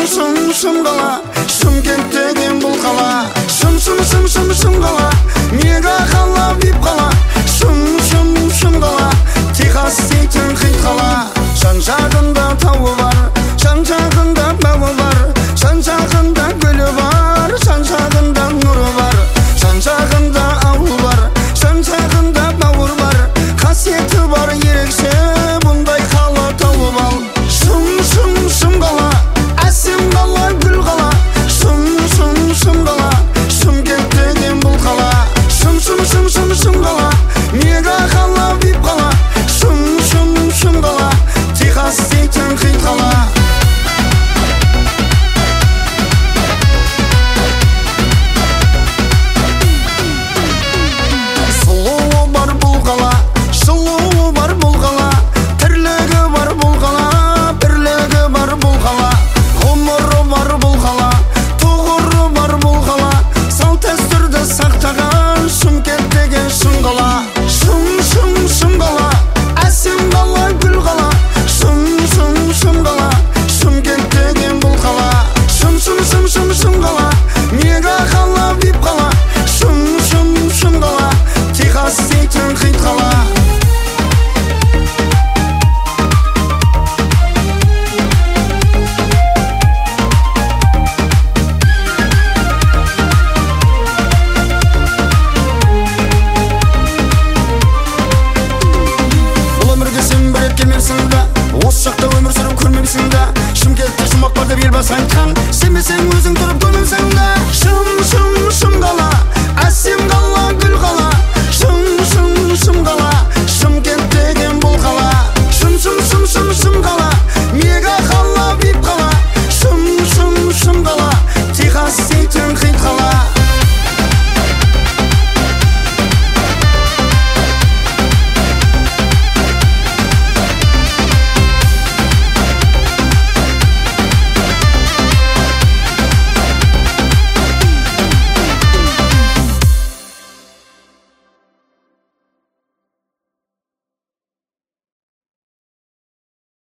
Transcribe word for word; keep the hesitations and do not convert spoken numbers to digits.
шым шым қала, Шымкент деген бұл қала. Шым шым шым шым шым қала, мега қала, вип қала. Шым шым шым қала, Техас дейтін хит қала. Жан жағында тауы бар, жан жағында бауы бар, жан жағында гүлі бар, жан жағында нұры бар, жан жағында ауыл бар, жан жағында бауыр бар, қасиеті бар ерекше бұндай қала тауып ал. Шым шым шым қала, әсем қала, гүл қала. Шым шым шым қала, Шымкент деген бұл қала. Шым шым шым шым шым қала, мега қала, вип қала. Шым шым шым қала, Техас дейтін хит қала. Сұлуы бар бұл қала, жылуы бар бұл қала, тірлігі бар бұл қала, бірлігі бар бұл қала, ғұмыры бар бұл қала, тұғыры бар бұл қала, салт дәстүрді сақтаған Шымкент деген шын қала. Шым шым шым қала, әсем қала, гүл қала. Шым шым шым қала, Шымкент деген бұл қала. Шым шым шым шым шым қала, мега қала, вип қала. Шым шым шым қала, Техас дейтін хит қала. Бұл өмірге сен бір рет келмепсің да, осы жақта өмір сүріп көрмепсің да. Шымкентте жұмақ бар деп елбасы айтқан, сенбесең өзің тұрып көрмепсің да. Шым шым шым қала,